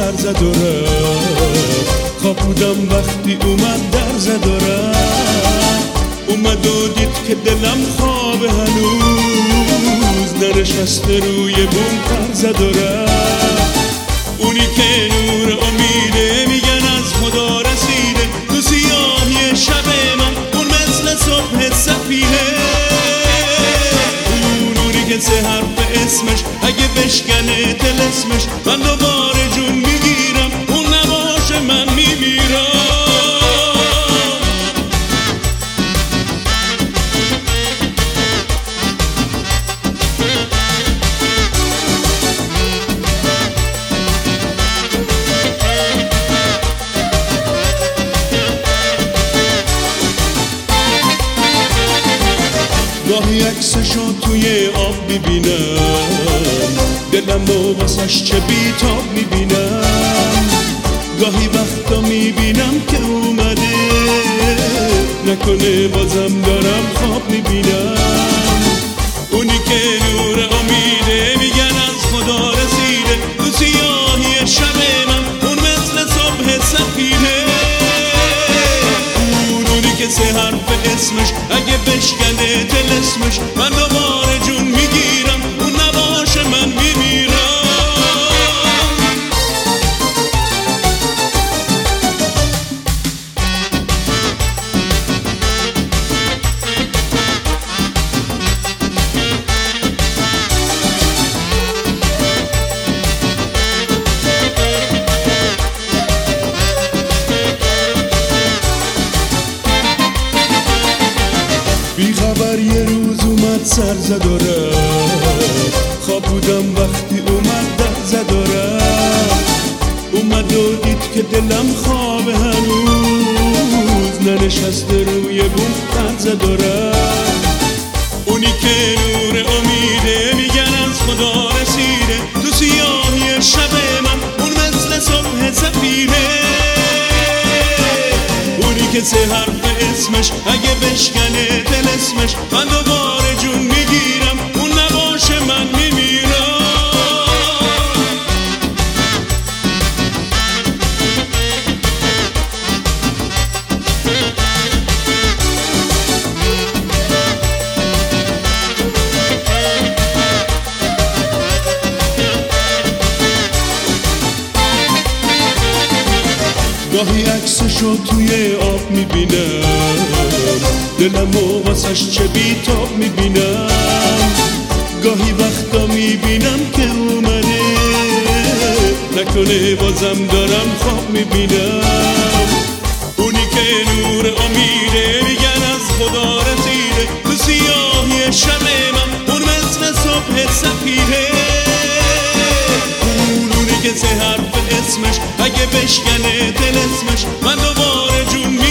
سر زد و رفت. خواب بودم وقتی اومد در زد و رفت. اومد و دید که دلم خوابه هنوز، ننشسته روی بوم پر زد و رفت. اونی که نور امیده میگن از خدا رسیده، تو سیاهی شب من اون مثل صبح سفیده. اون نوری که سه حرف اسمش اگه بشکنه طلسمش، من دوباره جون میگیرم، اون نباشه من میمیرم. گاهی عکسشو توی آب میبینم، دلم و واسش چه بیتاب میبینم. گاهی وقتا میبینم که اومده، نکنه بازم دارم خواب میبینم. اونی که نور امیده میگن از خدا رسیده، تو سیاهی شب من اون مثل صبح سفیده. اونی که سه حرف اسمش اگه بشکنه طلسمش، من دوباره جون میگیرم، اون نباشه من میمیرم. بی خبر یه روز اومد سر زد و رفت. خواب بودم وقتی اومد در زد و رفت. اومد و دید که دلم خوابه هنوز، ننشسته روی بوم پر زد و رفت. اونی که نور امیده میگن از خدا رسیده، تو سیاهی شب من اون مثل صبح سفیده. اونی که سه حرف اسمش اگه بشکنه طلسمش، من دوباره جون میگیرم، اون نباشه من میمیرم. گاهی عکسشو توی آب میبینم، دلم و واسش چه بیتاب میبینم. گاهی وقتا میبینم که اومده، نکنه بازم دارم خواب میبینم. اونی که نور امیده میگن از خدا رسیده، تو سیاهی شب من اون مثل صبح سفیده. اونی که سه حرف اسمش اگه بشکنه طلسمش، من دوباره جون